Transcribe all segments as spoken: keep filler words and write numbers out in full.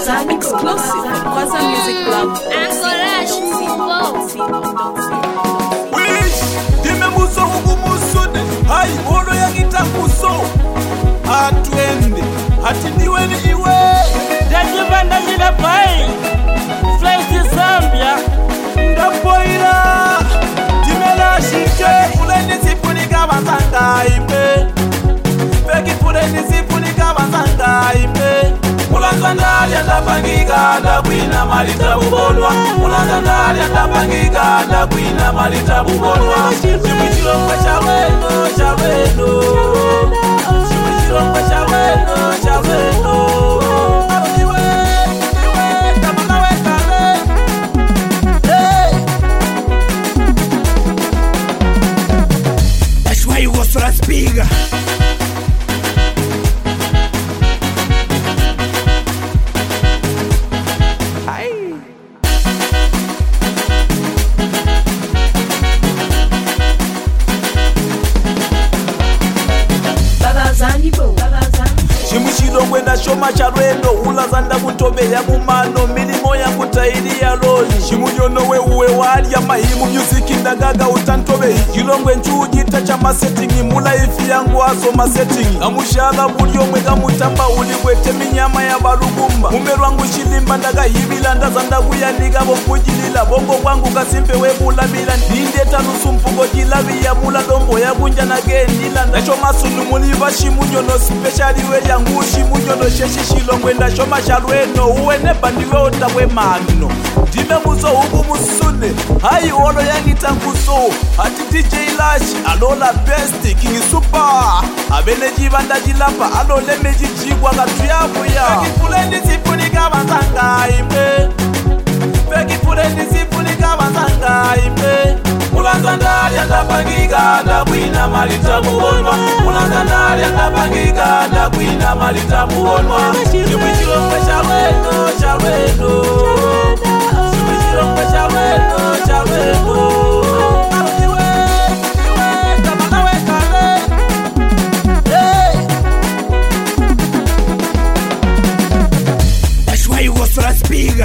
Exclusive from Kwaza Music Club. Wish, dime muso huku musune. Hai, olo ya kita muso. Atwende, hati niweni iwe. Dajibanda nila pai Flight Zambia Ndapoila, dime la shike. Pule nisipuni kama zanga ime. Peki pule nisipuni kama zanga ime. Mulangandali andapangika ndakwina malita bubonwa. Mulangandali andapangika ndakwina malita bubonwa. Chimichilongwe chaweno, chaweno. Chimichilongwe chaweno, chaweno. That's why you go so that speaker. Chimuchilongwe ndashoma charwendo. Ulazanda kutobe ya mumano. Milimo ya kutaili ya loli. Chimunyono we uwe wali ya mahimu. Music ndagaga utantobe. Chilongwe nchujita cha masetting. Mula ifi yangu aso masetting. Kamushala bulio mwega mutamba. Uliwete minyama ya balugumba. Mumeru wangu shilimba ndaga hibila. Ndazanda kuyanika bokujilila. Bongo wangu kasimpe we mula bila. Ndindeta nusu mpugo jilabi ya mula. Dombo ya kunja na gendila. Ndashoma sunu muliva shimunyono speciali we ya ngushi munyono sheshi Shilongwe ndashoma charweno. Uwe nebandiwe otawe magno. Dime muzo huku musune. Hai olo yangita nkuso. Hati D J Lash alola best King Super. Abene jibanda jilapa alole meji jigwa katuyabu ya. Peki fuleni sifuni kama zanga ime. Peki fuleni sifuni kama zanga ime. Mulangandali andapangika ndakwina malita bubonwa. Mulangandali andapangika ndakwina malita bubonwa. Chimichilongwe chaweno, chaweno. Chimichilongwe chaweno, chaweno. That's why you go so that speaker.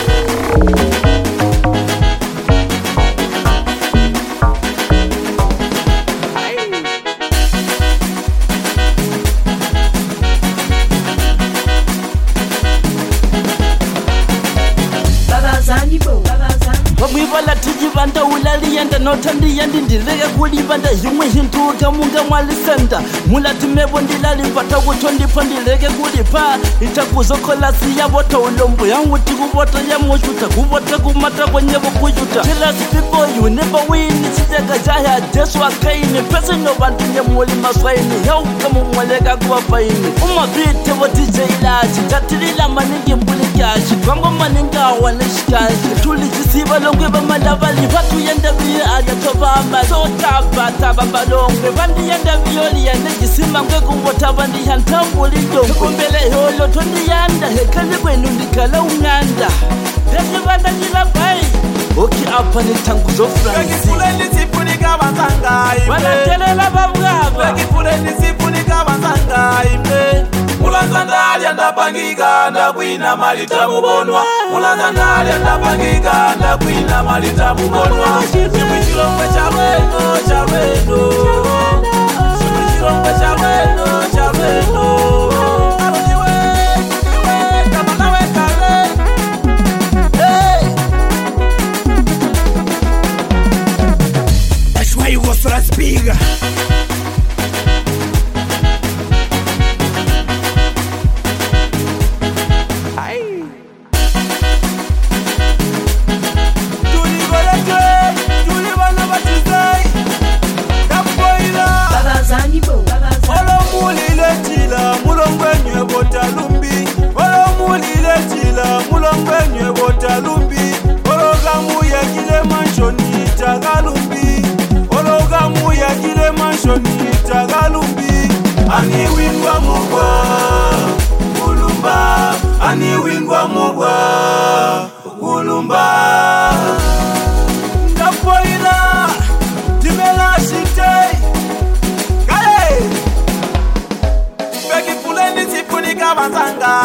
Wabwibala tijibanda ulali yanda notandi yandi ndirega kulibanda Yumwe hintuka munga mwali senda Mula tumebo ndilali mpata kutondi pandirege kulipa Itakuzokola siya wota ulombo yangu tikubota ya moshuta Kubota kumata kwenye bukujuta Jealous people you never win Chijega jaya jesu akaini Pesa no bantinye mwoli maswaini Yau kama mwalega kuwa faini Uma bite wa D J Lash Jatilila maningi mbuli kashi Kwango maninga waneshikashi Tulijisiba longwe bamalabali Batu yenda biye agatobamba Sota bata babalongwe Bandi yenda biyoli yende jisima mwe kumbota bandi yantambuli jongo Kumbele holo tondi yanda Hekali kwenu ndikala unganda Deje banda jila bai Oki apa ni tanguzo Fransi Peki fuleni sifuni kama zanga ime. Wanatelela babugaba Peki fuleni sifuni kama zanga ime. Mulangandali andapangika ndakwina malita bubonwa. Mulangandali andapangika ndakwina malita bubonwa. Chimichilongwe chaweno, chaweno. Chimichilongwe chaweno, chaweno. That's why you go so that speaker. Olo mulile chila.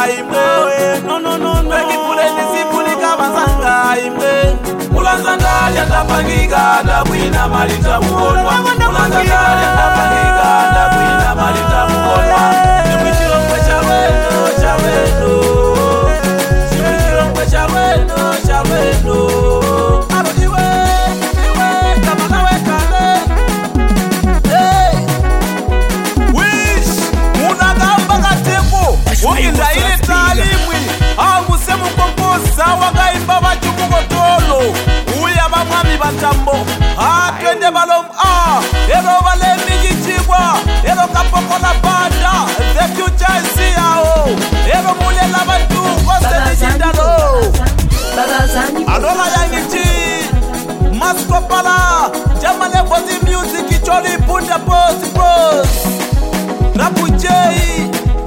imwe no no no no bekipule nisipulika bazanga imwe mulanza ndalya ndapangika ndabwina malita muonwa mulanza ndalya ndapangika ndabwina malita muonwa nimwichilongwe chalwendo chalwendo nimwichilongwe chalwendo chalwendo alodiwe iwe kamakawekale hey wish munagamba kateko ukinda ile talimwi anguse mukompoza wakaimba vachukukotolo uya vamwami vantambo atwende valom a ero valemikichikwa ero kapokola banda the future isiyao ero mulela vantu kosenicindalo alola yangichi maskopala jamalekozi music choli punda posi pos rapujei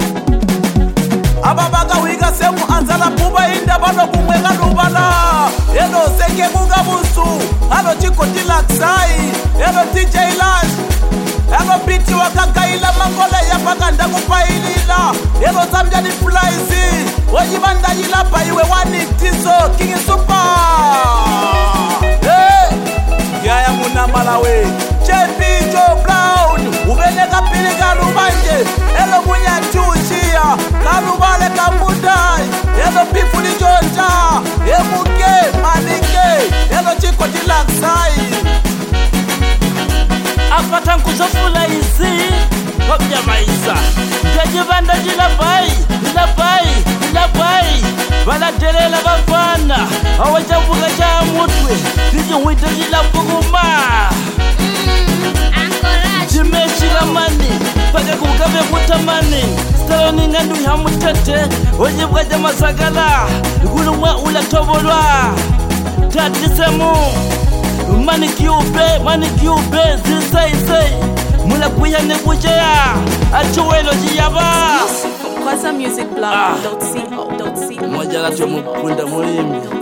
ababaka wika semu anzala puba inda bano kumweka lubala eno senge bunga busu alo chiko tilaksai eno D J Lash eno biti wakakaila mangole ya paka ndaku pailila eno zambia ni fulaisi wajibanda yilapa iwe wani tizo King Super hey yaya muna malawe J P Joe Brown ubeneka pili kalubanje elo munya chuchia kalubale kambudai elo pifuli jonja emuke manike elo chiko tilaksai apata nkuzofula izi wabya maisa ndajibanda jilabai jilabai jilabai baladelela bafana awajavuga ja mutwe dijinwita jilabuguma jimeshiramani paka kukabe kutamani staloni ngandu ya mutete ojibwa ja masagala gulumwa ulatobolwa tatisemu mani kiube mani kiube zisaisei mula kuya ne kujea achuwelo jiyaba Kwaza music blog dot co dot co moja la chomu kunda mulimi